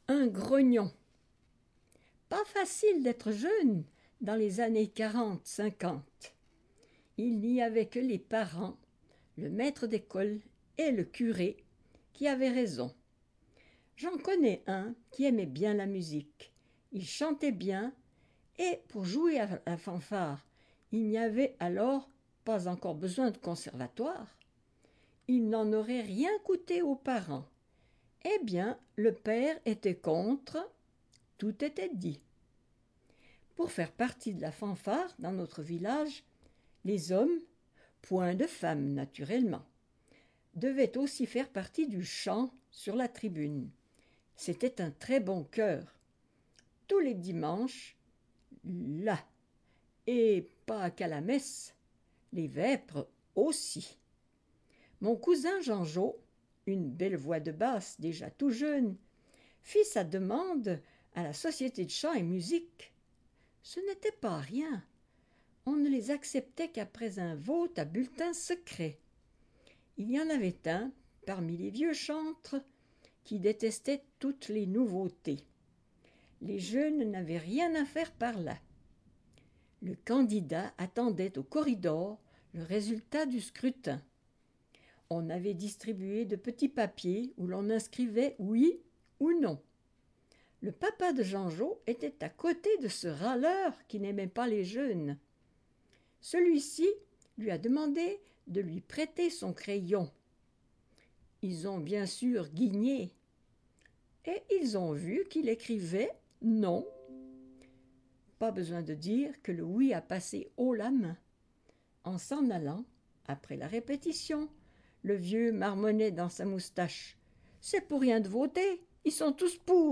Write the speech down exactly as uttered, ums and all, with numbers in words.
Un grognon. Pas facile d'être jeune dans les années quarante cinquante. Il n'y avait que les parents, le maître d'école et le curé qui avaient raison. J'en connais un qui aimait bien la musique. Il chantait bien et pour jouer à la fanfare, il n'y avait alors pas encore besoin de conservatoire. Il n'en aurait rien coûté aux parents. Eh bien, le père était contre, tout était dit. Pour faire partie de la fanfare dans notre village, les hommes, point de femmes naturellement, devaient aussi faire partie du chant sur la tribune. C'était un très bon chœur. Tous les dimanches, là, et pas qu'à la messe, les vêpres aussi. Mon cousin Jean-Jo, une belle voix de basse déjà tout jeune, fit sa demande à la Société de chant et musique. Ce n'était pas rien. On ne les acceptait qu'après un vote à bulletin secret. Il y en avait un, parmi les vieux chantres, qui détestait toutes les nouveautés. Les jeunes n'avaient rien à faire par là. Le candidat attendait au corridor le résultat du scrutin. On avait distribué de petits papiers où l'on inscrivait oui ou non. Le papa de Jean-Jo était à côté de ce râleur qui n'aimait pas les jeunes. Celui-ci lui a demandé de lui prêter son crayon. Ils ont bien sûr guigné et ils ont vu qu'il écrivait non. Pas besoin de dire que le oui a passé haut la main. En s'en allant, après la répétition, le vieux marmonnait dans sa moustache. « C'est pour rien de voter, ils sont tous pour !»